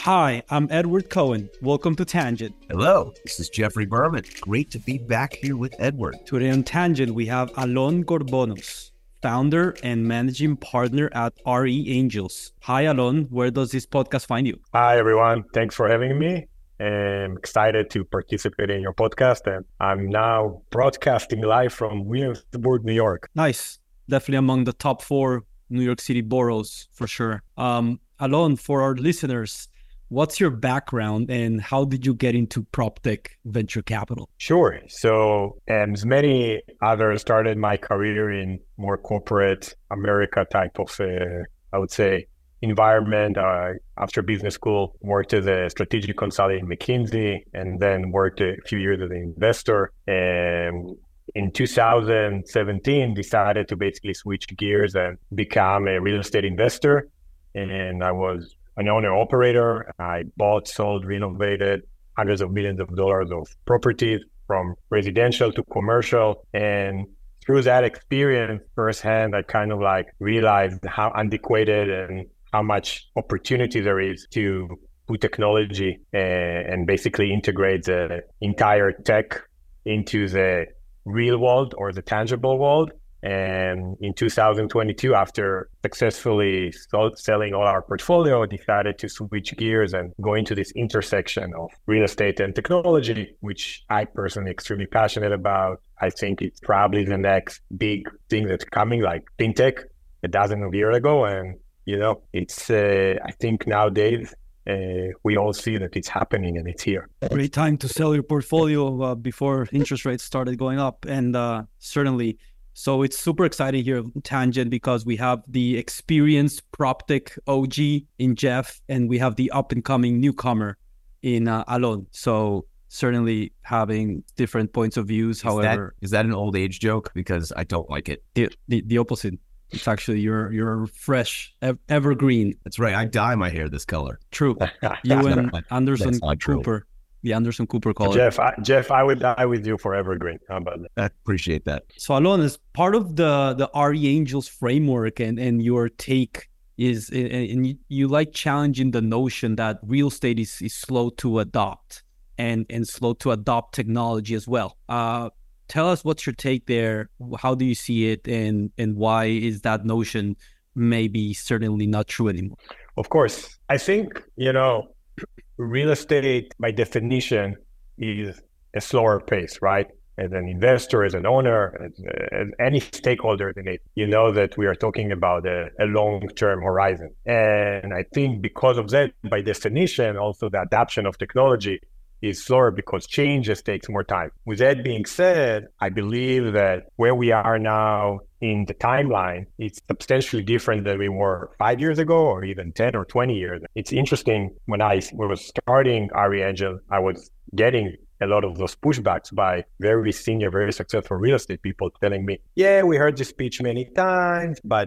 Hi, I'm Edward Cohen. Welcome to Tangent. Hello, this is Jeffrey Berman. Great to be back here with Edward. Today on Tangent, we have Alon Gorbonos, founder and managing partner at RE Angels. Hi, Alon. Where does this podcast find you? Hi, everyone. Thanks for having me. I'm excited to participate in your podcast, and I'm now broadcasting live from Williamsburg, New York. Nice. Definitely among the top 4 New York City boroughs, for sure. Alon, for our listeners, what's your background and how did you get into PropTech venture capital? Sure. So, as many others, started my career in more corporate America type of, I would say, environment. After business school, worked as a strategic consultant in McKinsey, and then worked a few years as an investor. And in 2017, decided to basically switch gears and become a real estate investor. And I was an owner-operator. I bought, sold, renovated hundreds of millions of dollars of properties from residential to commercial. And through that experience firsthand, I kind of realized how antiquated and how much opportunity there is to put technology and basically integrate the entire tech into the real world or the tangible world. And in 2022, after successfully selling all our portfolio, decided to switch gears and go into this intersection of real estate and technology, which I personally extremely passionate about. I think it's probably the next big thing that's coming, like fintech, a dozen of years ago. And, it's, I think nowadays, we all see that it's happening and it's here. Great time to sell your portfolio before interest rates started going up. And certainly, so it's super exciting here at Tangent because we have the experienced PropTech OG in Jeff, and we have the up-and-coming newcomer in Alon. So certainly having different points of views. However, is that an old age joke? Because I don't like it. The opposite. It's actually you're fresh, evergreen. That's right. I dye my hair this color. True. You and Anderson Cooper. The Anderson Cooper color. Jeff, I would die with you for evergreen. How about that? I appreciate that. So Alon, as part of the RE Angels framework and your take is, and you like challenging the notion that real estate is slow to adopt and slow to adopt technology as well. Tell us what's your take there. How do you see it, and why is that notion maybe certainly not true anymore? Of course. I think, real estate by definition is a slower pace, right? As an investor, as an owner, as any stakeholder in it, you know that we are talking about a long-term horizon. And I think because of that, by definition, also the adoption of technology is slower because change just takes more time. With that being said, I believe that where we are now in the timeline, it's substantially different than we were 5 years ago or even 10 or 20 years. It's interesting, when I was starting RE Angel, I was getting a lot of those pushbacks by very senior, very successful real estate people telling me, yeah, we heard this speech many times, but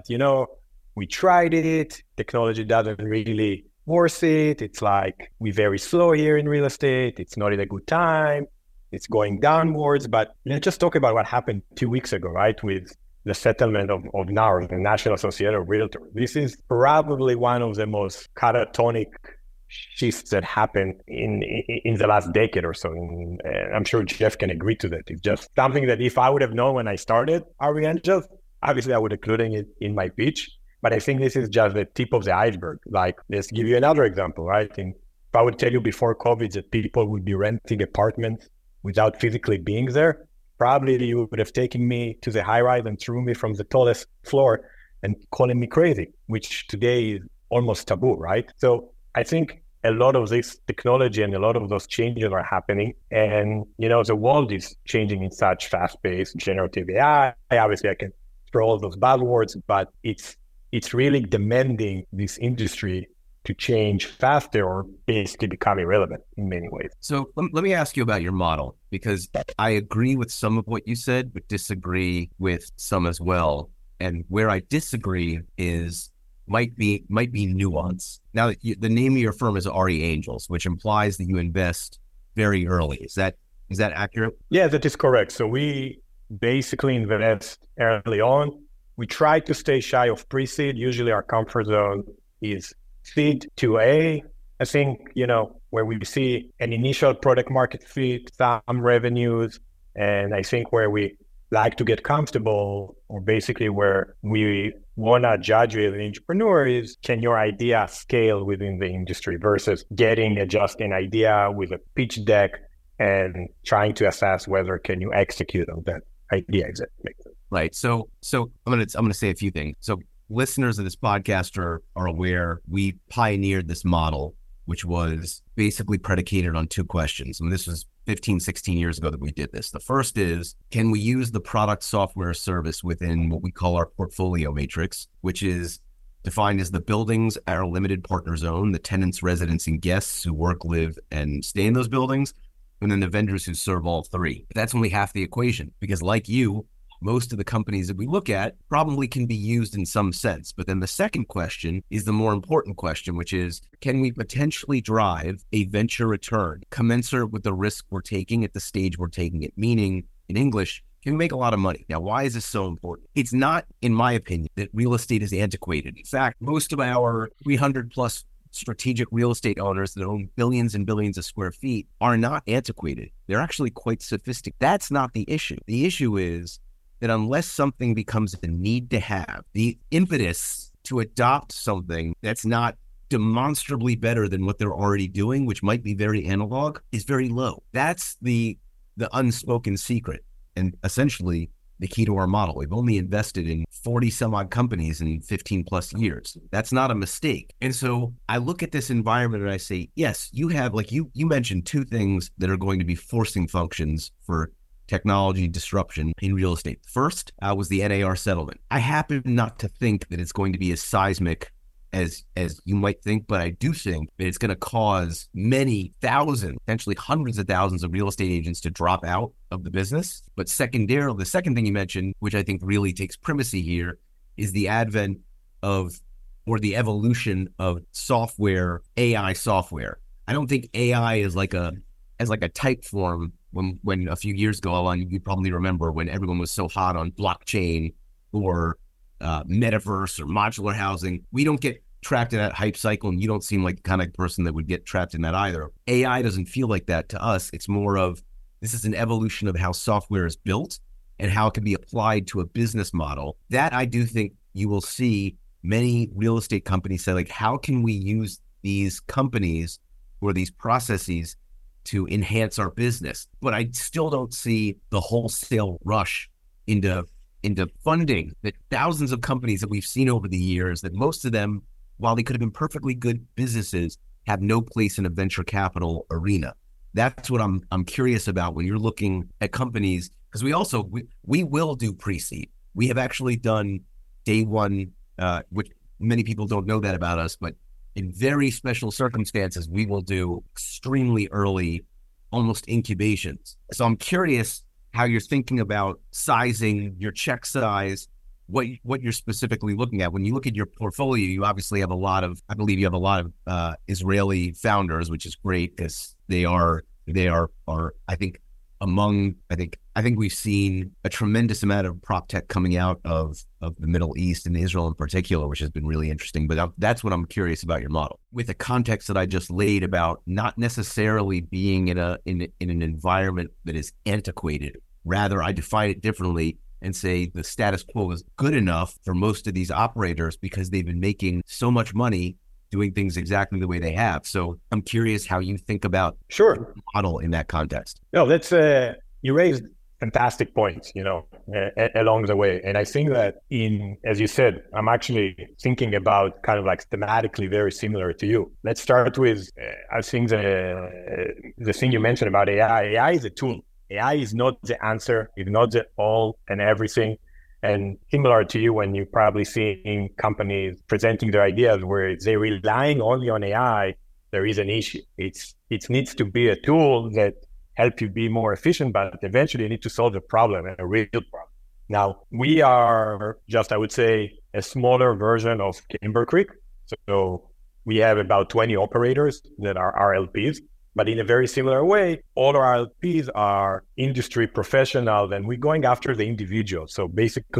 we tried it. Technology doesn't really worth it. It's we're very slow here in real estate. It's not in a good time. It's going downwards. But let's just talk about what happened 2 weeks ago, right? With the settlement of NAR, the National Association of Realtors. This is probably one of the most catatonic shifts that happened in the last decade or so. And I'm sure Jeff can agree to that. It's just something that if I would have known when I started RE Angels, obviously I would have included it in my pitch. But I think this is just the tip of the iceberg. Let's give you another example, right? If I would tell you before COVID that people would be renting apartments without physically being there, probably you would have taken me to the high rise and threw me from the tallest floor and calling me crazy, which today is almost taboo, right? So I think a lot of this technology and a lot of those changes are happening. And, the world is changing in such fast pace, generative AI. Obviously, I can throw all those buzzwords, but it's really demanding this industry to change faster or basically become irrelevant in many ways. So let me ask you about your model, because I agree with some of what you said, but disagree with some as well. And where I disagree might be nuance. Now, the name of your firm is RE Angels, which implies that you invest very early. Is that accurate? Yeah, that is correct. So we basically invest early on. We try to stay shy of pre-seed. Usually our comfort zone is seed to A, I think, where we see an initial product market fit, some revenues, and I think where we like to get comfortable, or basically where we want to judge you as an entrepreneur, is can your idea scale within the industry versus getting just an idea with a pitch deck and trying to assess whether can you execute on that idea. Exactly. Right. So I'm gonna say a few things. So listeners of this podcast are aware we pioneered this model, which was basically predicated on two questions. And this was 15, 16 years ago that we did this. The first is, can we use the product, software, service within what we call our portfolio matrix, which is defined as the buildings our limited partners own, the tenants, residents, and guests who work, live, and stay in those buildings, and then the vendors who serve all three. That's only half the equation, because like you, most of the companies that we look at probably can be used in some sense. But then the second question is the more important question, which is, can we potentially drive a venture return commensurate with the risk we're taking at the stage we're taking it? Meaning, in English, can we make a lot of money? Now, why is this so important? It's not, in my opinion, that real estate is antiquated. In fact, most of our 300 plus strategic real estate owners that own billions and billions of square feet are not antiquated. They're actually quite sophisticated. That's not the issue. The issue is that unless something becomes a need to have, the impetus to adopt something that's not demonstrably better than what they're already doing, which might be very analog, is very low. That's the unspoken secret, and essentially the key to our model. We've only invested in 40 some odd companies in 15 plus years. That's not a mistake. And so I look at this environment and I say, yes, you have, like you mentioned, two things that are going to be forcing functions for technology disruption in real estate. First was the NAR settlement. I happen not to think that it's going to be as seismic as you might think, but I do think that it's going to cause many thousands, potentially hundreds of thousands of real estate agents to drop out of the business. But secondarily, the second thing you mentioned, which I think really takes primacy here, is the advent of, or the evolution of software, AI software. I don't think AI is like a type form. When a few years ago, Alon, you probably remember when everyone was so hot on blockchain or metaverse or modular housing. We don't get trapped in that hype cycle, and you don't seem like the kind of person that would get trapped in that either. AI doesn't feel like that to us. It's more of, this is an evolution of how software is built and how it can be applied to a business model. That I do think you will see many real estate companies say, like, how can we use these companies or these processes to enhance our business? But I still don't see the wholesale rush into funding that thousands of companies that we've seen over the years, that most of them, while they could have been perfectly good businesses, have no place in a venture capital arena. That's what I'm curious about when you're looking at companies, because we will do pre-seed. We have actually done day one, which many people don't know that about us, but in very special circumstances, we will do extremely early, almost incubations. So I'm curious how you're thinking about sizing your check size, what you're specifically looking at. When you look at your portfolio, you obviously have I believe you have a lot of Israeli founders, which is great, because they are I think we've seen a tremendous amount of prop tech coming out of the Middle East and Israel in particular, which has been really interesting. But that's what I'm curious about your model, with the context that I just laid about not necessarily being in an environment that is antiquated. Rather, I define it differently and say the status quo is good enough for most of these operators because they've been making so much money doing things exactly the way they have. So I'm curious how you think about the model in that context. No, that's you raised fantastic points, along the way. And I think that as you said, I'm actually thinking about kind of like thematically very similar to you. Let's start with, I think the thing you mentioned about AI. AI is a tool. AI is not the answer. It's not the all and everything. And similar to you, when you're probably seeing companies presenting their ideas where they're relying only on AI, there is an issue. It needs to be a tool that help you be more efficient, but eventually you need to solve a problem, and a real problem. Now, we are just, I would say, a smaller version of Timber Creek. So we have about 20 operators that are RLPs, but in a very similar way, all our RLPs are industry professionals, and we're going after the individual. So basically,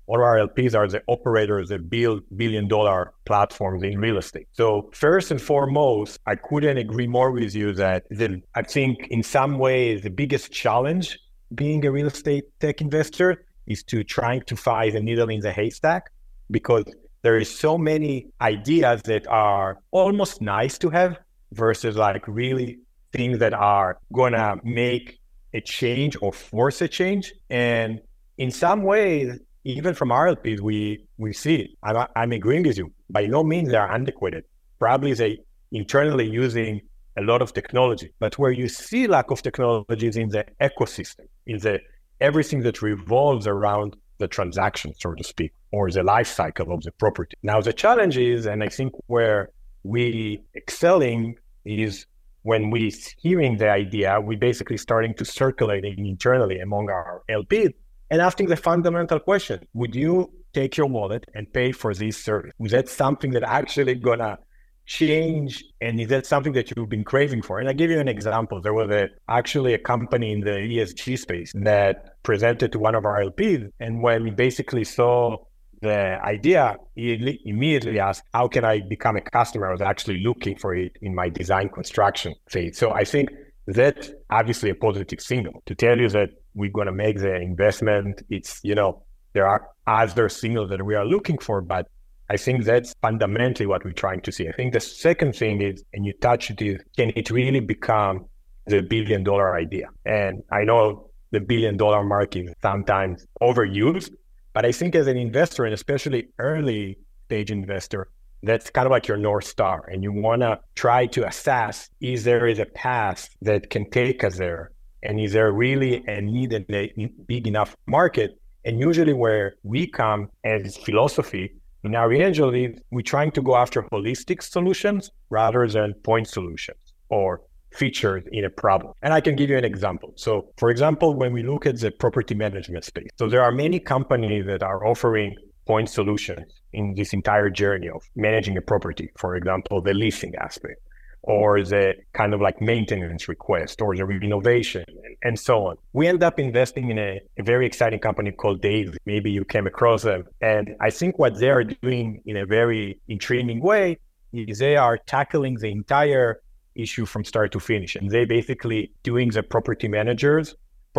all our LPs are the operators that build billion-dollar platforms in real estate. So first and foremost, I couldn't agree more with you that I think in some ways the biggest challenge being a real estate tech investor is to trying to find a needle in the haystack, because there is so many ideas that are almost nice to have versus like really things that are gonna make a change or force a change. And in some ways, even from our LPs, we see it. I'm agreeing with you. By no means they are antiquated. Probably they internally using a lot of technology. But where you see lack of technology is in the ecosystem, in the everything that revolves around the transaction, so to speak, or the life cycle of the property. Now the challenge is, and I think where we excelling is when we hearing the idea, we basically starting to circulate it internally among our LPs and asking the fundamental question: would you take your wallet and pay for this service? Is that something that actually gonna change? And is that something that you've been craving for? And I give you an example. There was actually a company in the ESG space that presented to one of our LPs. And when we basically saw the idea, he immediately asked, how can I become a customer? I was actually looking for it in my design construction phase. So I think that's obviously a positive signal to tell you that we're going to make the investment. It's, there are other signals that we are looking for, but I think that's fundamentally what we're trying to see. I think the second thing is, and you touched it, is can it really become the $1 billion idea? And I know the $1 billion mark is sometimes overused, but I think as an investor, and especially early stage investor, that's kind of like your North Star. And you want to try to assess, is there a path that can take us there? And is there really a need in a big enough market? And usually where we come as philosophy, in our angel, we're trying to go after holistic solutions rather than point solutions or features in a problem. And I can give you an example. So for example, when we look at the property management space, so there are many companies that are offering point solutions in this entire journey of managing a property. For example, the leasing aspect, or the kind of like maintenance request, or the renovation, and so on. We end up investing in a very exciting company called Daisy. Maybe you came across them. And I think what they are doing in a very intriguing way is they are tackling the entire issue from start to finish. And they basically doing the property management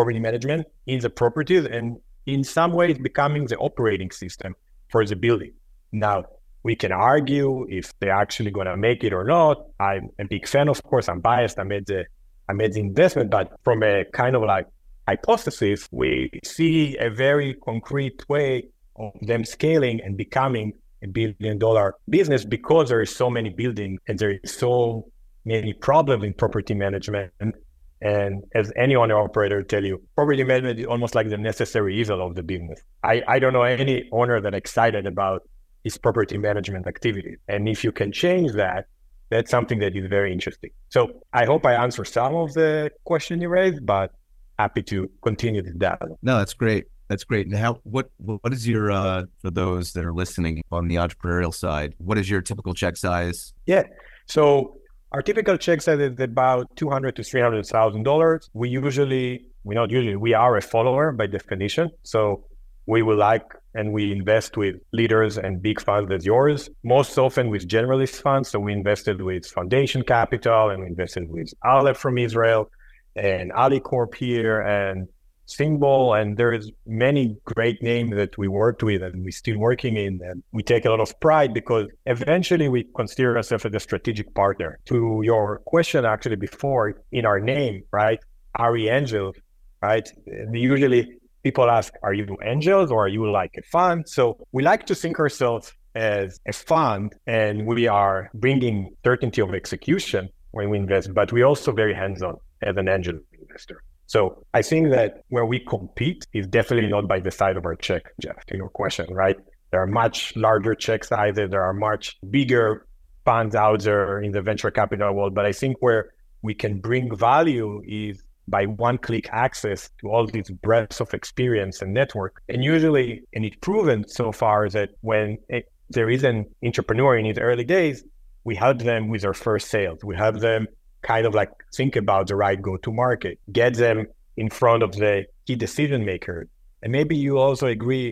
in the properties, and in some ways becoming the operating system for the building. Now, we can argue if they're actually going to make it or not. I'm a big fan, of course. I'm biased. I made the investment, but from a kind of like hypothesis, we see a very concrete way of them scaling and becoming a $1 billion business, because there is so many buildings and there is so many problems in property management. And as any owner operator tell you, property management is almost like the necessary evil of the business. I don't know any owner that excited about his property management activity. And if you can change that, that's something that is very interesting. So I hope I answered some of the question you raised, but happy to continue the dialogue. No, that's great. That's great. And what is your, for those that are listening on the entrepreneurial side, what is your typical check size? Yeah. So our typical check size is about $200,000 to $300,000. We are a follower by definition. So we will and we invest with leaders and big funds as yours, most often with generalist funds. So we invested with Foundation Capital, and we invested with Aleph from Israel, and Alicorp here, and Symbol, and there's many great names that we worked with and we're still working in, and we take a lot of pride because eventually we consider ourselves as a strategic partner. To your question actually before, in our name, right, RE Angel, right, usually people ask, are you angels or are you like a fund? So we like to think ourselves as a fund, and we are bringing certainty of execution when we invest, but we're also very hands-on as an angel investor. So I think that where we compete is definitely not by the side of our check, Jeff, to your question, right? There are much larger check sizes. There are much bigger funds out there in the venture capital world. But I think where we can bring value is by one-click access to all these breadths of experience and network. And usually, and it's proven so far that when there is an entrepreneur in his early days, we help them with their first sales. We help them kind of like think about the right go-to-market, get them in front of the key decision makers. And maybe you also agree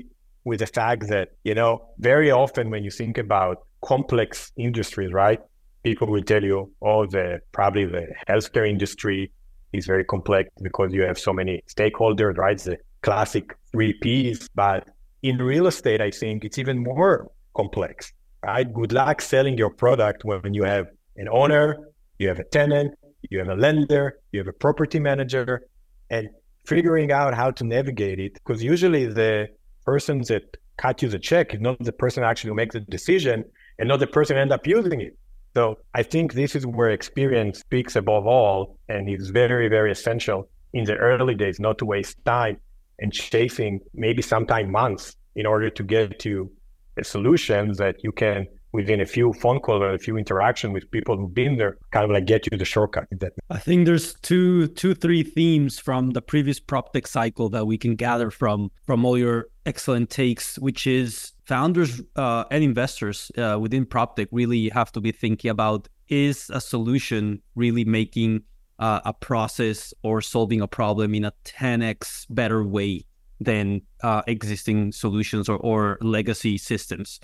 with the fact that, very often when you think about complex industries, right, people will tell you, probably the healthcare industry is very complex because you have so many stakeholders, right? It's the classic 3Ps. But in real estate, I think it's even more complex, right? Good luck selling your product when you have an owner, you have a tenant, you have a lender, you have a property manager, and figuring out how to navigate it. Because usually the person that cut you the check is not the person actually who makes the decision and not the person who end up using it. So I think this is where experience speaks above all, and it's very, very essential in the early days not to waste time and chasing maybe sometime months in order to get to a solution that you can, within a few phone calls or a few interactions with people who've been there, kind of like get you the shortcut. I think there's three themes from the previous PropTech cycle that we can gather from all your excellent takes, which is founders and investors within PropTech really have to be thinking about, is a solution really making a process or solving a problem in a 10x better way than existing solutions or legacy systems?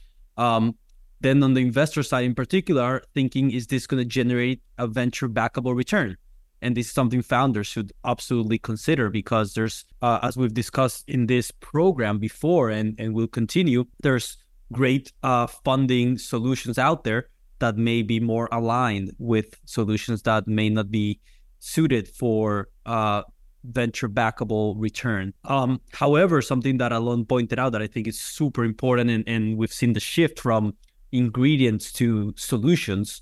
Then on the investor side in particular, thinking, is this going to generate a venture backable return? And this is something founders should absolutely consider, because there's, as we've discussed in this program before and will continue, there's great funding solutions out there that may be more aligned with solutions that may not be suited for venture backable return. However, something that Alon pointed out that I think is super important, and we've seen the shift from ingredients to solutions,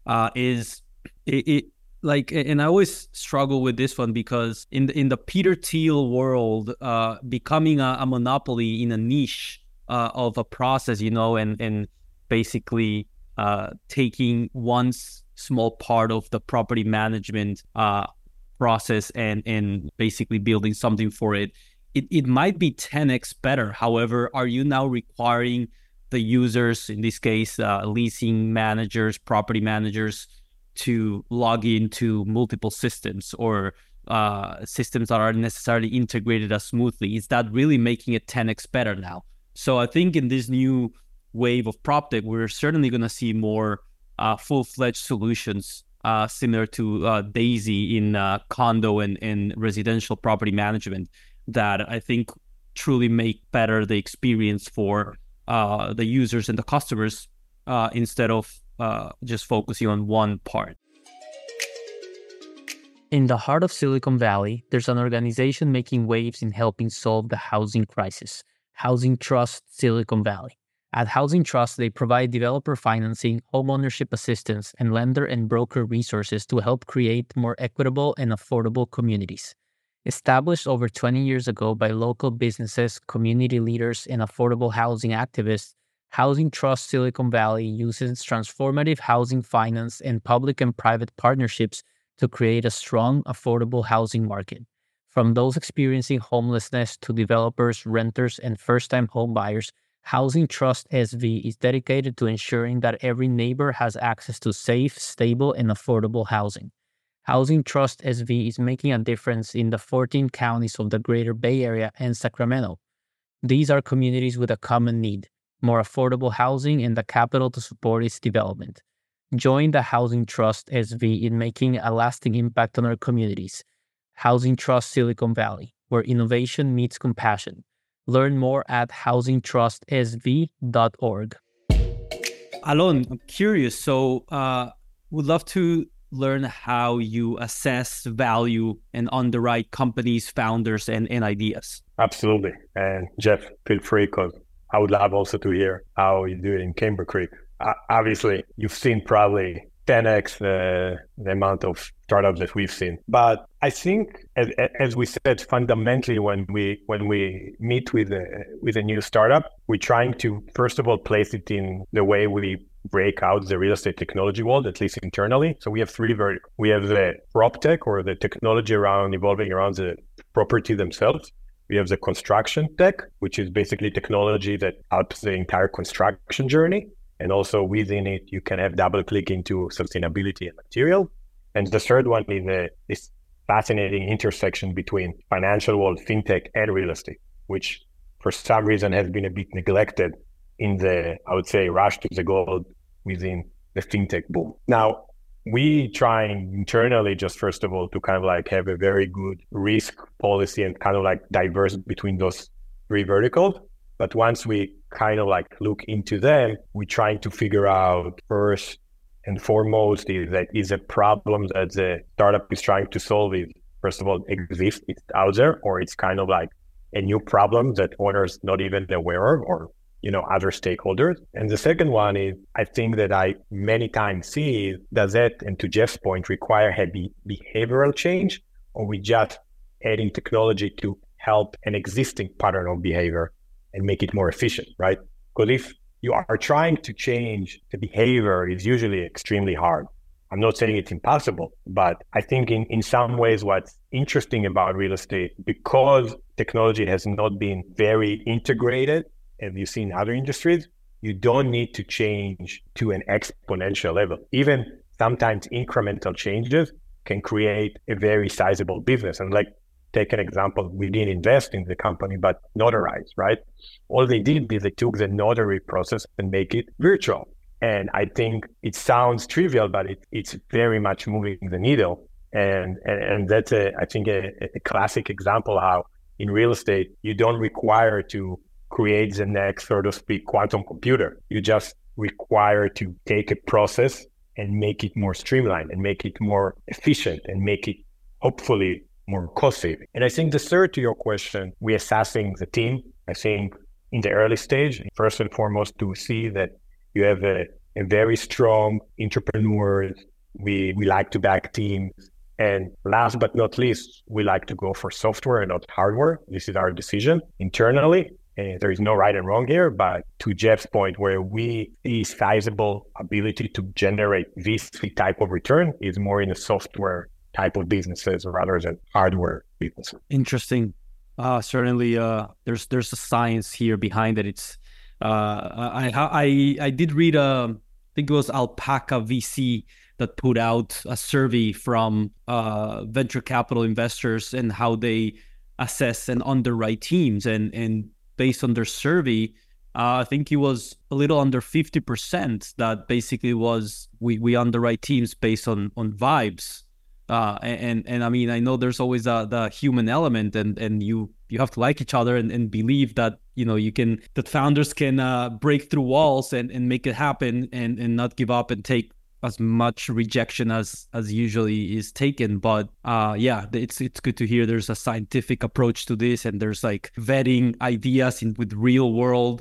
is it like, and I always struggle with this one, because in the Peter Thiel world, becoming a monopoly in a niche of a process, and basically taking one small part of the property management process and basically building something for it, it might be 10x better. However, are you now requiring the users, in this case, leasing managers, property managers, to log into multiple systems or systems that aren't necessarily integrated as smoothly? Is that really making it 10x better now? So I think in this new wave of PropTech, we're certainly going to see more full-fledged solutions similar to Daisy in condo and residential property management, that I think truly make better the experience for the users and the customers, instead of just focusing on one part. In the heart of Silicon Valley, there's an organization making waves in helping solve the housing crisis, Housing Trust Silicon Valley. At Housing Trust, they provide developer financing, homeownership assistance, and lender and broker resources to help create more equitable and affordable communities. Established over 20 years ago by local businesses, community leaders, and affordable housing activists, Housing Trust Silicon Valley uses transformative housing finance and public and private partnerships to create a strong, affordable housing market. From those experiencing homelessness to developers, renters, and first-time home buyers, Housing Trust SV is dedicated to ensuring that every neighbor has access to safe, stable, and affordable housing. Housing Trust SV is making a difference in the 14 counties of the Greater Bay Area and Sacramento. These are communities with a common need: more affordable housing and the capital to support its development. Join the Housing Trust SV in making a lasting impact on our communities. Housing Trust Silicon Valley, where innovation meets compassion. Learn more at housingtrustsv.org. Alon, I'm curious. So would love to learn how you assess, value, and underwrite companies, founders, and ideas. Absolutely. And Jeff, feel free, because I would love also to hear how you do it in Camber Creek. Obviously, you've seen probably 10x the amount of startups that we've seen. But I think, as we said, fundamentally, when we meet with a new startup, we're trying to, first of all, place it in the way we break out the real estate technology world, at least internally. So we have three verticals. We have the PropTech, or the technology evolving around the property themselves. We have the construction tech, which is basically technology that helps the entire construction journey. And also within it, you can have double click into sustainability and material. And the third one is this fascinating intersection between financial world, fintech, and real estate, which for some reason has been a bit neglected in the, I would say, rush to the gold within the fintech boom. Now, we trying internally just first of all to kind of like have a very good risk policy and kind of like diverse between those three verticals. But once we kind of like look into them, we're trying to figure out first and foremost is a problem that the startup is trying to solve is first of all exists, it's out there, or it's kind of like a new problem that owners not even aware of, or other stakeholders. And the second one is, I think that I many times see, does that, and to Jeff's point, require heavy behavioral change, or we just adding technology to help an existing pattern of behavior and make it more efficient, right? Because if you are trying to change the behavior, it's usually extremely hard. I'm not saying it's impossible, but I think in some ways what's interesting about real estate, because technology has not been very integrated, and you see in other industries, you don't need to change to an exponential level. Even sometimes incremental changes can create a very sizable business. And like, take an example, we didn't invest in the company, but notarize, right? All they did is they took the notary process and make it virtual. And I think it sounds trivial, but it's very much moving the needle. And that's I think a classic example how in real estate, you don't require to create the next, so to speak, quantum computer. You just require to take a process and make it more streamlined and make it more efficient and make it hopefully more cost saving. And I think the third to your question, we're assessing the team. I think in the early stage, first and foremost, to see that you have a very strong entrepreneurs. We like to back teams. And last but not least, we like to go for software and not hardware. This is our decision internally. And there is no right and wrong here, but to Jeff's point, where we see sizable ability to generate VC type of return is more in the software type of businesses rather than hardware businesses. Interesting. Certainly, there's a science here behind it. It's I did read I think it was Alpaca VC that put out a survey from venture capital investors and how they assess and underwrite teams, and based on their survey, I think it was a little under 50% that basically was we underwrite teams based on vibes. And I mean, I know there's always the human element, and you have to like each other and believe that that founders can break through walls and make it happen and not give up and take as much rejection as usually is taken. But yeah, it's good to hear there's a scientific approach to this, and there's like vetting ideas with real world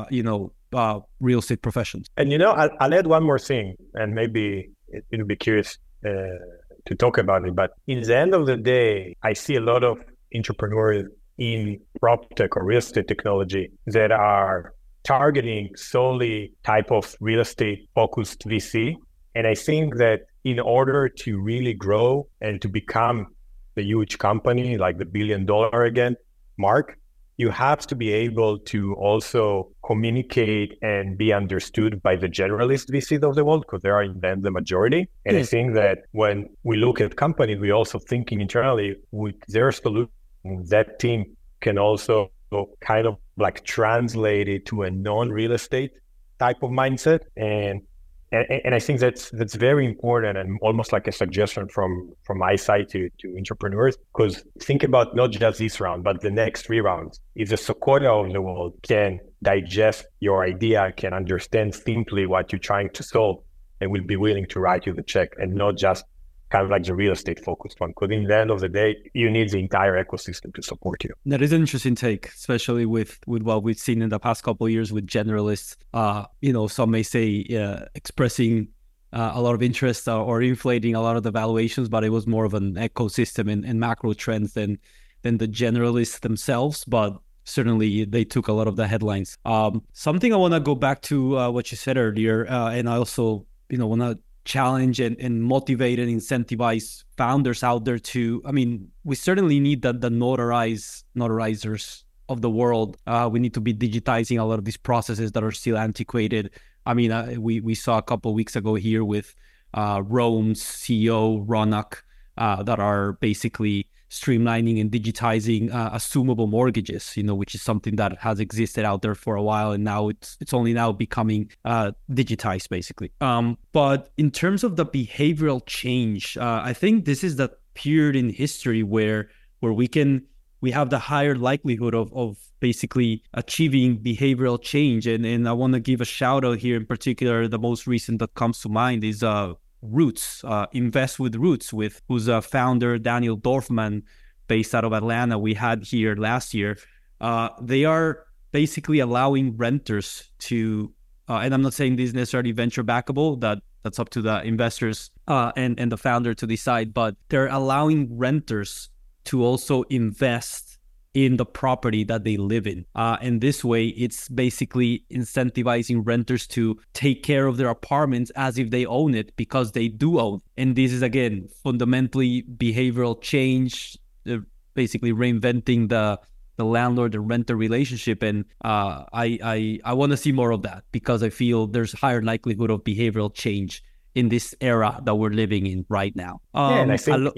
real estate professions. And I'll add one more thing, and maybe it'll be curious to talk about it. But in the end of the day, I see a lot of entrepreneurs in prop tech or real estate technology that are targeting solely type of real estate focused VC. And I think that in order to really grow and to become the huge company, like the $1 billion again mark, you have to be able to also communicate and be understood by the generalist VCs of the world, because they are in them the majority. And I think that when we look at companies, we're also thinking internally with their solution, that team can also kind of like translate it to a non-real estate type of mindset. And I think that's very important, and almost like a suggestion from my side to entrepreneurs, because think about not just this round, but the next 3 rounds. If the Sequoia of the world can digest your idea, can understand simply what you're trying to solve, and will be willing to write you the check, and not just kind of like the real estate focused one. Because in the end of the day, you need the entire ecosystem to support you. That is an interesting take, especially with what we've seen in the past couple of years with generalists. Some may say expressing a lot of interest or inflating a lot of the valuations, but it was more of an ecosystem and macro trends than the generalists themselves. But certainly they took a lot of the headlines. Something I want to go back to what you said earlier, and I also want to challenge and motivate and incentivize founders out there we certainly need the notarizers of the world. We need to be digitizing a lot of these processes that are still antiquated. We saw a couple of weeks ago here with Rome's CEO, Ronak, that are basically streamlining and digitizing assumable mortgages, which is something that has existed out there for a while, and now it's only now becoming digitized, basically. But in terms of the behavioral change, I think this is the period in history where we have the higher likelihood of basically achieving behavioral change. And I want to give a shout out here in particular. The most recent that comes to mind is Roots, Invest with Roots, whose founder, Daniel Dorfman, based out of Atlanta, we had here last year. They are basically allowing renters to, and I'm not saying this is necessarily venture backable, that's up to the investors and the founder to decide, but they're allowing renters to also invest in the property that they live in. And this way, it's basically incentivizing renters to take care of their apartments as if they own it, because they do own. And this is, again, fundamentally behavioral change, basically reinventing the landlord and renter relationship. And I want to see more of that, because I feel there's higher likelihood of behavioral change in this era that we're living in right now. And I think,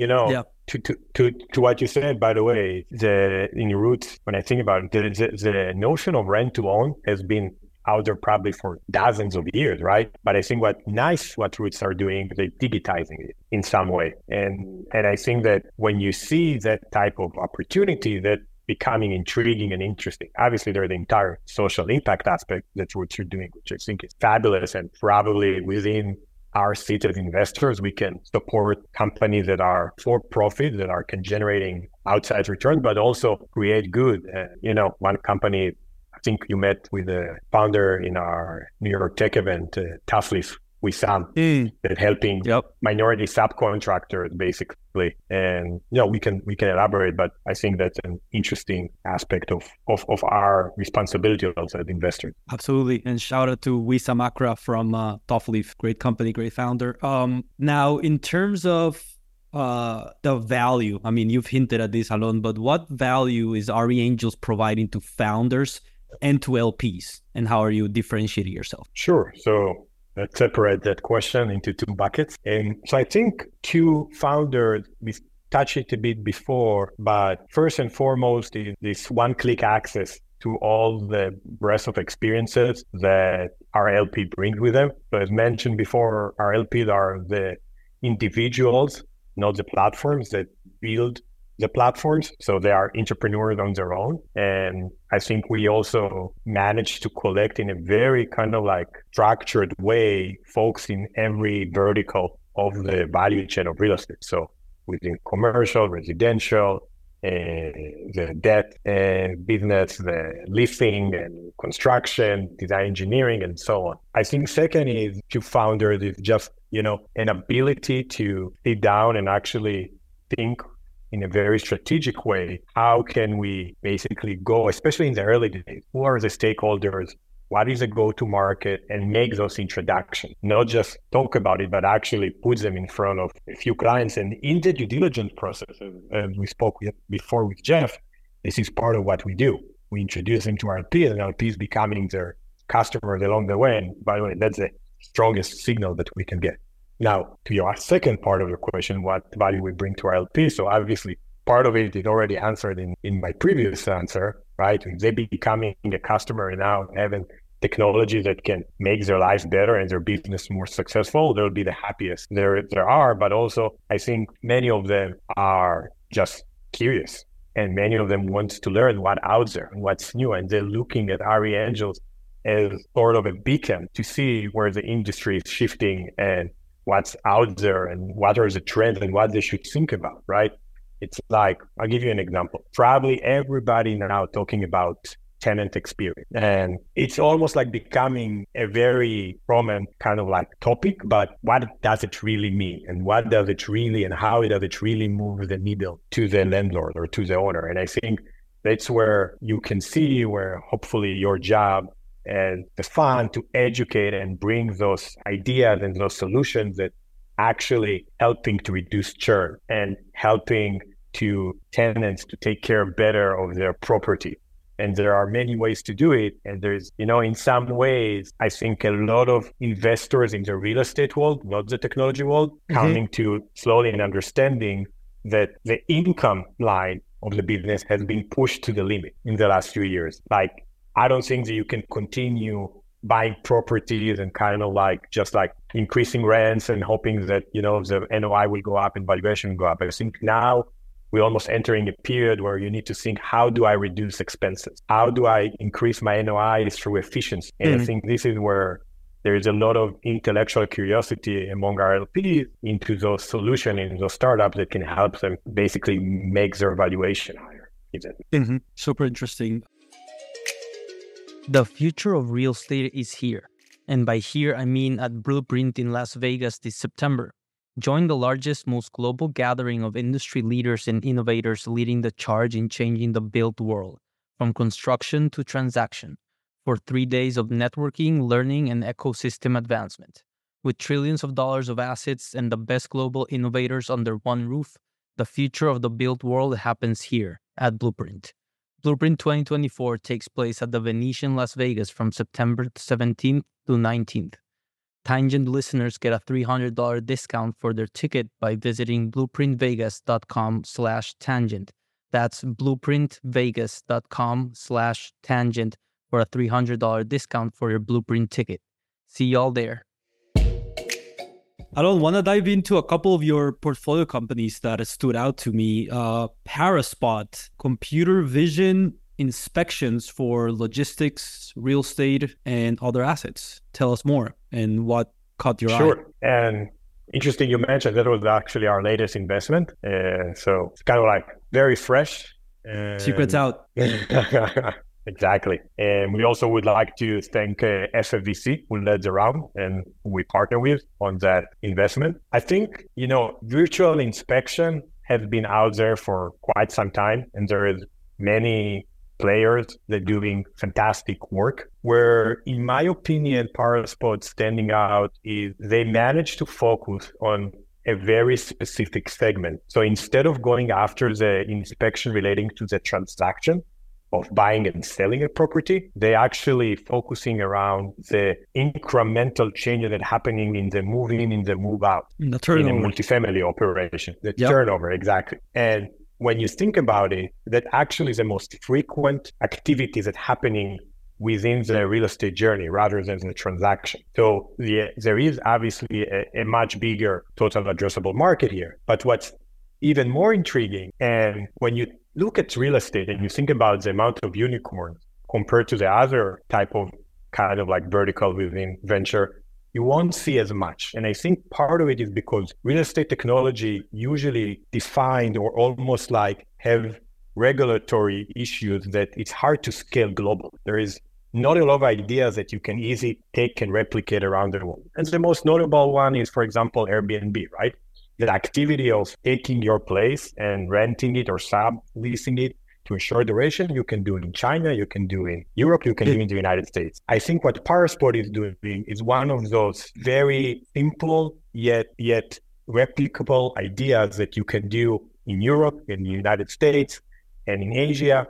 to what you said, by the way, in Roots, when I think about it, the notion of rent to own has been out there probably for dozens of years, right? But I think what Roots are doing, they're digitizing it in some way. And I think that when you see that type of opportunity, that becoming intriguing and interesting. Obviously, there's the entire social impact aspect that Roots are doing, which I think is fabulous, and probably within our seat as investors, we can support companies that are for profit, that can generating outside returns, but also create good. One company, I think you met with the founder in our New York Tech event, Toughleaf, Wissam, that helping minority subcontractors basically. And we can elaborate, but I think that's an interesting aspect of our responsibility also as investors. Absolutely. And shout out to Wissam Akra from Toughleaf, great company, great founder. Now, in terms of the value, I mean, you've hinted at this, Alon, but what value is RE Angels providing to founders and to LPs, and how are you differentiating yourself? Sure. So let's separate that question into two buckets. And so I think to founders, we touched it a bit before, but first and foremost is this one-click access to all the breadth of experiences that our LP brings with them. So as mentioned before, our LPs are the individuals, not the platforms that build the platforms. So they are entrepreneurs on their own. And I think we also managed to collect in a very kind of like structured way folks in every vertical of the value chain of real estate. So within commercial, residential, the debt business, the leasing and construction, design engineering, and so on. I think second is to founders is just, an ability to sit down and actually think in a very strategic way, how can we basically go, especially in the early days, who are the stakeholders, what is the go-to market, and make those introductions, not just talk about it, but actually put them in front of a few clients. And in the due diligence process, as we spoke before with Jeff, this is part of what we do. We introduce them to our LPs, and LPs becoming their customers along the way. And by the way, that's the strongest signal that we can get. Now, to your second part of your question, what value we bring to our LP. So obviously, part of it is already answered in my previous answer, right? They becoming a customer and now having technology that can make their lives better and their business more successful, they'll be the happiest there are. But also, I think many of them are just curious, and many of them want to learn what's out there and what's new. And they're looking at RE Angels as sort of a beacon to see where the industry is shifting and what's out there and what are the trends and what they should think about, right? It's like, I'll give you an example. Probably everybody now talking about tenant experience. And it's almost like becoming a very prominent kind of like topic, but what does it really mean? And what does it really, and how does it really move the needle to the landlord or to the owner? And I think that's where you can see where hopefully your job and the fund to educate and bring those ideas and those solutions that actually helping to reduce churn and helping to tenants to take care better of their property. And there are many ways to do it. And there's, in some ways, I think a lot of investors in the real estate world, not the technology world, coming to slowly and understanding that the income line of the business has been pushed to the limit in the last few years. Like, I don't think that you can continue buying properties and kind of like just like increasing rents and hoping that, you know, the NOI will go up and valuation will go up. I think now we're almost entering a period where you need to think, how do I reduce expenses? How do I increase my NOI through efficiency? And I think this is where there is a lot of intellectual curiosity among our LPs into those solutions and those startups that can help them basically make their valuation higher. Super interesting. The future of real estate is here. And by here, I mean at Blueprint in Las Vegas this September. Join the largest, most global gathering of industry leaders and innovators leading the charge in changing the built world, from construction to transaction, for 3 days of networking, learning, and ecosystem advancement. With trillions of dollars of assets and the best global innovators under one roof, the future of the built world happens here at Blueprint. Blueprint 2024 takes place at the Venetian Las Vegas from September 17th to 19th. Tangent listeners get a $300 discount for their ticket by visiting blueprintvegas.com/tangent. That's blueprintvegas.com/tangent for a $300 discount for your Blueprint ticket. See y'all there. I don't want to dive into a couple of your portfolio companies that stood out to me. Paraspot, computer vision inspections for logistics, real estate, and other assets. Tell us more and what caught your eye. Sure. And interesting you mentioned that was actually our latest investment. So it's kind of like very fresh. Secrets out. Exactly. And we also would like to thank FFVC, who led the round and who we partner with on that investment. I think, you know, virtual inspection has been out there for quite some time, and there is many players that are doing fantastic work, where, in my opinion, Paraspot standing out is they managed to focus on a very specific segment. So instead of going after the inspection relating to the transaction of buying and selling a property, they actually focusing around the incremental changes that happening in the move in the move out, the turnover. In a multifamily operation, the turnover, exactly. And when you think about it, that actually is the most frequent activities that happening within the real estate journey rather than the transaction. So there is obviously a much bigger total addressable market here. But what's even more intriguing, and when you look at real estate and you think about the amount of unicorns compared to the other type of kind of like vertical within venture, you won't see as much. And I think part of it is because real estate technology usually defined or almost like have regulatory issues that it's hard to scale global. There is not a lot of ideas that you can easily take and replicate around the world. And the most notable one is, for example, Airbnb, right? The activity of taking your place and renting it or subleasing it to a short duration, you can do it in China, you can do it in Europe, you can do it in the United States. I think what Paraspot is doing is one of those very simple yet replicable ideas that you can do in Europe, in the United States, and in Asia.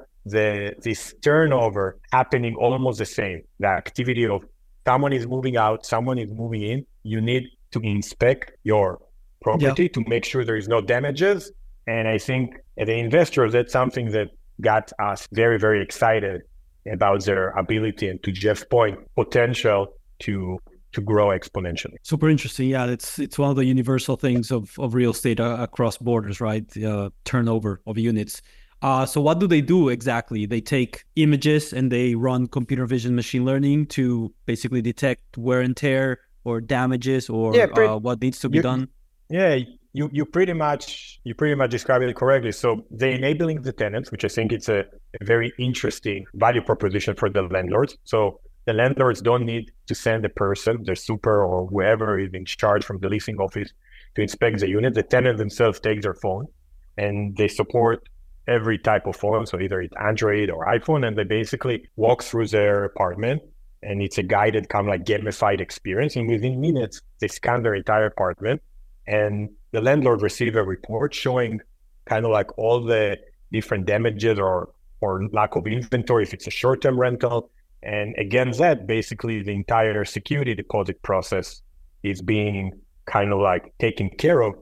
This turnover happening almost the same. The activity of someone is moving out, someone is moving in. You need to inspect your property to make sure there is no damages. And I think as an investor, that's something that got us very, very excited about their ability and, to Jeff's point, potential to grow exponentially. Super interesting. Yeah, it's one of the universal things of real estate across borders, right? Turnover of units. So what do they do exactly? They take images and they run computer vision machine learning to basically detect wear and tear or damages or what needs to be done. Yeah, you pretty much described it correctly. So they're enabling the tenants, which I think it's a very interesting value proposition for the landlords. So the landlords don't need to send a person, their super or whoever is in charge from the leasing office to inspect the unit. The tenants themselves take their phone and they support every type of phone. So either it's Android or iPhone, and they basically walk through their apartment, and it's a guided kind of like gamified experience. And within minutes, they scan their entire apartment, and the landlord receives a report showing kind of like all the different damages or lack of inventory if it's a short-term rental. And against that, basically the entire security deposit process is being kind of like taken care of.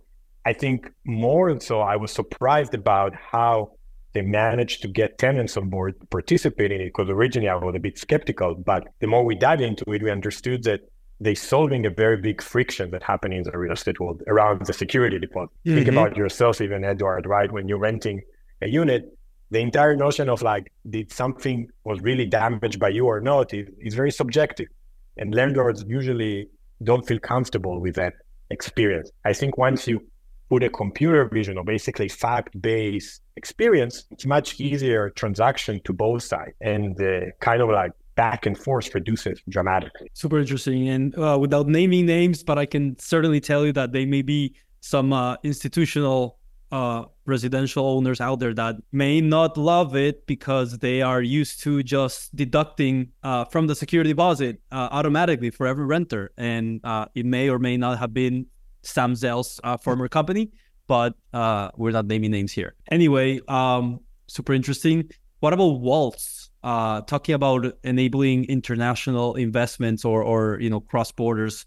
I think more so, I was surprised about how they managed to get tenants on board to participate in it, because originally I was a bit skeptical. But the more we dive into it, we understood that they're solving a very big friction that happened in the real estate world around the security deposit. Mm-hmm. Think about yourself, even Edward, right? When you're renting a unit, the entire notion of like, did something was really damaged by you or not is very subjective. And landlords usually don't feel comfortable with that experience. I think once you put a computer vision or basically fact-based experience, it's much easier transaction to both sides. And the kind of like back and forth reduces dramatically. Super interesting. And without naming names, but I can certainly tell you that they may be some institutional residential owners out there that may not love it because they are used to just deducting from the security deposit automatically for every renter. And it may or may not have been Sam Zell's former company, but we're not naming names here. Anyway, super interesting. What about Waltz? Talking about enabling international investments or cross borders.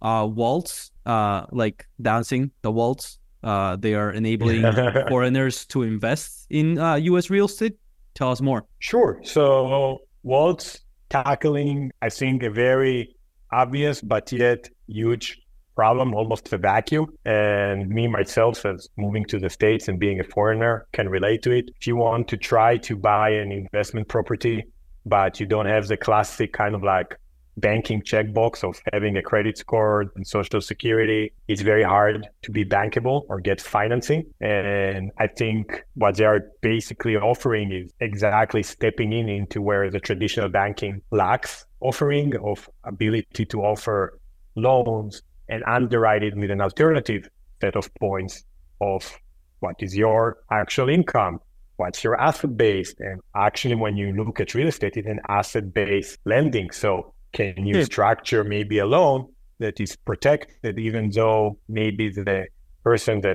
Waltz, like dancing, the waltz. They are enabling foreigners to invest in U.S. real estate. Tell us more. Sure. So Waltz tackling, I think, a very obvious but yet huge problem, almost a vacuum. And me, myself, as moving to the States and being a foreigner, can relate to it. If you want to try to buy an investment property, but you don't have the classic kind of like banking checkbox of having a credit score and social security, it's very hard to be bankable or get financing. And I think what they are basically offering is exactly stepping into where the traditional banking lacks, offering of ability to offer loans and underwrite it with an alternative set of points of what is your actual income, what's your asset base. And actually, when you look at real estate, it's an asset-based lending. So can you structure maybe a loan that is protected, even though maybe the person that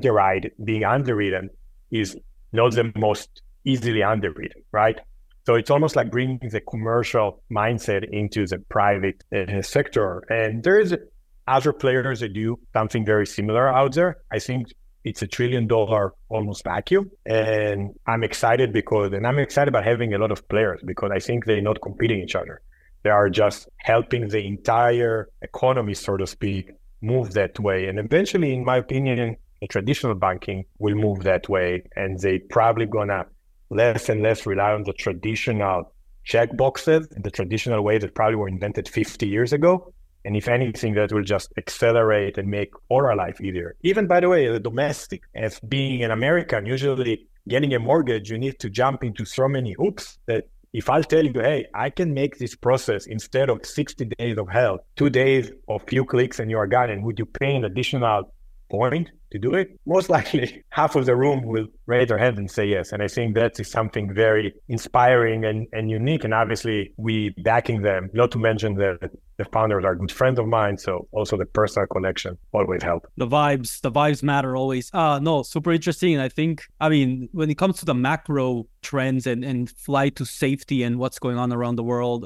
being underwritten is not the most easily underwritten, right? So it's almost like bringing the commercial mindset into the private sector. And there's other players that do something very similar out there. I think it's $1 trillion almost vacuum. And I'm excited about having a lot of players because I think they're not competing each other. They are just helping the entire economy, so to speak, move that way. And eventually, in my opinion, the traditional banking will move that way. And they probably gonna less and less rely on the traditional checkboxes, the traditional way that probably were invented 50 years ago. And if anything, that will just accelerate and make all our life easier. Even, by the way, the domestic, as being an American, usually getting a mortgage, you need to jump into so many hoops that if I'll tell you, hey, I can make this process instead of 60 days of hell, 2 days of few clicks and you are gone, and would you pay an additional point to do it? Most likely half of the room will raise their hand and say yes. And I think that is something very inspiring and unique. And obviously we backing them, not to mention that the founders are good friends of mine. So also the personal connection always help. The vibes matter always. No, super interesting. I think, when it comes to the macro trends and flight to safety and what's going on around the world,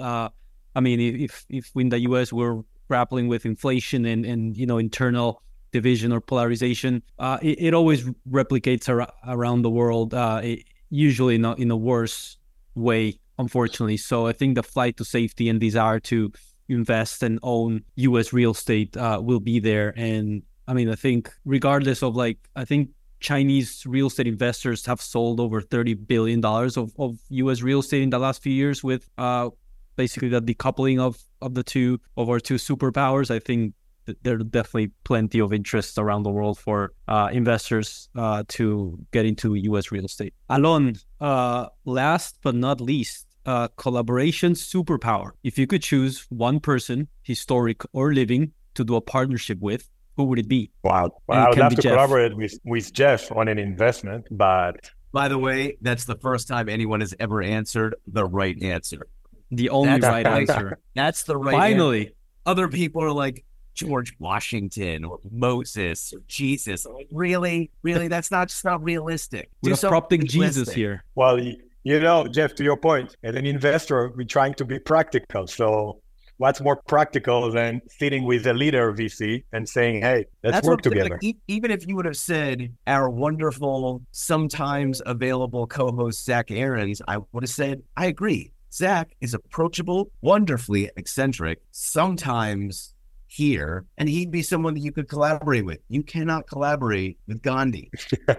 if in the US we're grappling with inflation and internal division or polarization, it always replicates around the world, usually not in a worse way, unfortunately. So I think the flight to safety and desire to invest and own U.S. real estate will be there. And I think regardless of I think Chinese real estate investors have sold over $30 billion of U.S. real estate in the last few years with basically the decoupling of our two superpowers. I think there are definitely plenty of interest around the world for investors to get into U.S. real estate. Alon, last but not least, collaboration superpower. If you could choose one person, historic or living, to do a partnership with, who would it be? Wow. Well, I would love to collaborate with Jeff on an investment, but... By the way, that's the first time anyone has ever answered the right answer. The only right answer. That's the right Finally. answer. Other people are like, George Washington or Moses or Jesus. Really? That's not realistic. We're prompting Jesus here. Well, Jeff, to your point, as an investor, we're trying to be practical. So what's more practical than sitting with a leader VC and saying, hey, let's work together. Like, even if you would have said our wonderful, sometimes available co-host, Zach Aarons, I would have said, I agree. Zach is approachable, wonderfully eccentric, sometimes here, and he'd be someone that you could collaborate with. You cannot collaborate with Gandhi.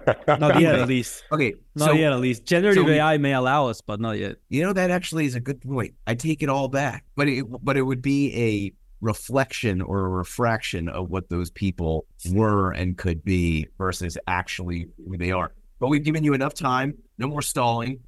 Not yet, at least. Okay. Not yet, at least. Generative AI may allow us, but not yet. You know, that actually is a good point. I take it all back. But it would be a reflection or a refraction of what those people were and could be versus actually who they are. But we've given you enough time. No more stalling.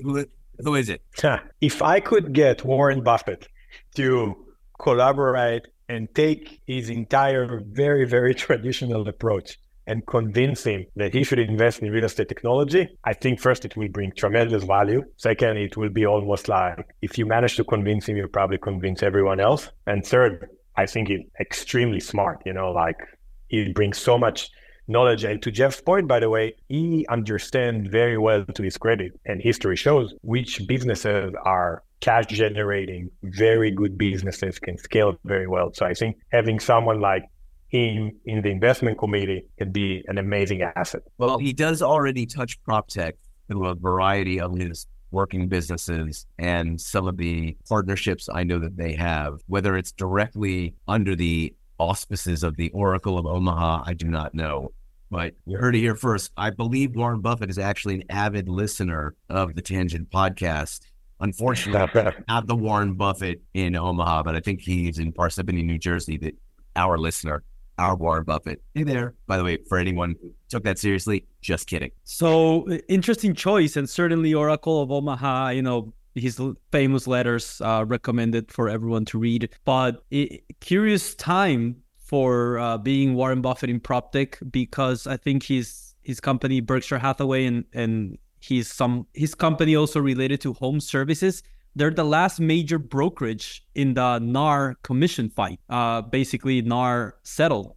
Who is it? If I could get Warren Buffett to collaborate and take his entire very, very traditional approach and convince him that he should invest in real estate technology, I think first it will bring tremendous value. Second, it will be almost like if you manage to convince him, you'll probably convince everyone else. And third, I think he's extremely smart, like he brings so much knowledge. And to Jeff's point, by the way, he understands very well, to his credit, and history shows, which businesses are cash generating, very good businesses, can scale very well. So I think having someone like him in the investment committee can be an amazing asset. Well, he does already touch PropTech through a variety of his working businesses and some of the partnerships I know that they have, whether it's directly under the auspices of the Oracle of Omaha, I do not know. But you heard it here first. I believe Warren Buffett is actually an avid listener of the Tangent podcast. Unfortunately, not the Warren Buffett in Omaha, but I think he's in Parsippany, New Jersey, our listener, our Warren Buffett. Hey there. By the way, for anyone who took that seriously, just kidding. So interesting choice, and certainly Oracle of Omaha, his famous letters recommended for everyone to read. But curious time for being Warren Buffett in PropTech, because I think his company, Berkshire Hathaway, and his company also related to home services, they're the last major brokerage in the NAR commission fight. Basically, NAR settled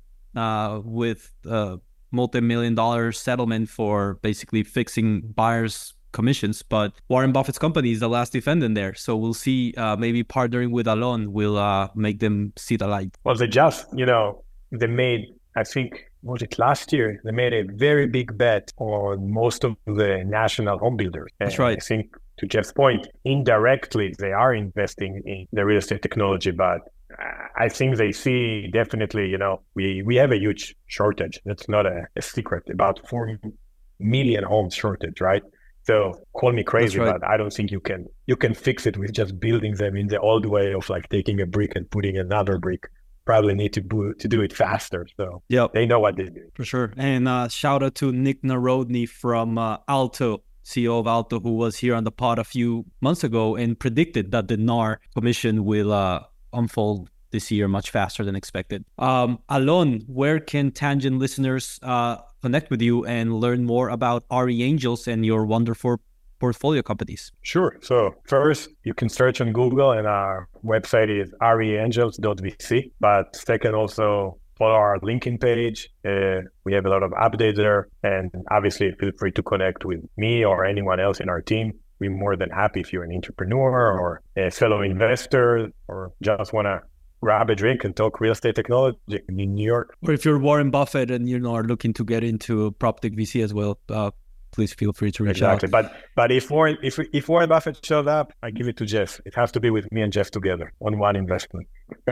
with a multi-million-dollar settlement for basically fixing buyers' commissions. But Warren Buffett's company is the last defendant there. So we'll see, maybe partnering with Alon will make them see the light. Well, they just, they made, I think, was it last year? They made a very big bet on most of the national home builders. That's right. I think, to Jeff's point, indirectly, they are investing in the real estate technology, but I think they see definitely, we have a huge shortage. That's not a secret, about 4 million homes shortage, right? So call me crazy, right, but I don't think you can fix it with just building them in the old way of like taking a brick and putting another brick. Probably need to do it faster. So They know what they do. For sure. And shout out to Nick Narodny from Alto, CEO of Alto, who was here on the pod a few months ago and predicted that the NAR commission will unfold this year much faster than expected. Alon, where can Tangent listeners connect with you and learn more about RE Angels and your wonderful portfolio companies? Sure. So first, you can search on Google, and our website is reangels.vc. But second, also follow our LinkedIn page. We have a lot of updates there. And obviously, feel free to connect with me or anyone else in our team. We're more than happy if you're an entrepreneur or a fellow investor or just want to grab a drink and talk real estate technology in New York. Or if you're Warren Buffett and are looking to get into PropTech VC as well, please feel free to reach out. But if Warren Buffett shows up, I give it to Jeff. It has to be with me and Jeff together on one investment.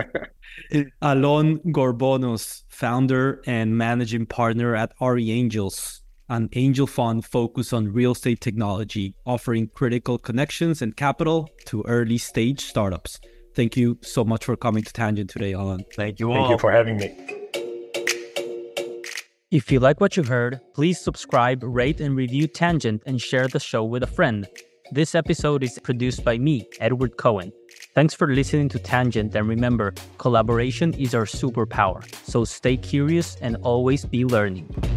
Alon Gorbonos, founder and managing partner at RE Angels, an angel fund focused on real estate technology, offering critical connections and capital to early stage startups. Thank you so much for coming to Tangent today, Alon. Thank you all. Thank you for having me. If you like what you heard, please subscribe, rate, and review Tangent and share the show with a friend. This episode is produced by me, Edward Cohen. Thanks for listening to Tangent, and remember, collaboration is our superpower. So stay curious and always be learning.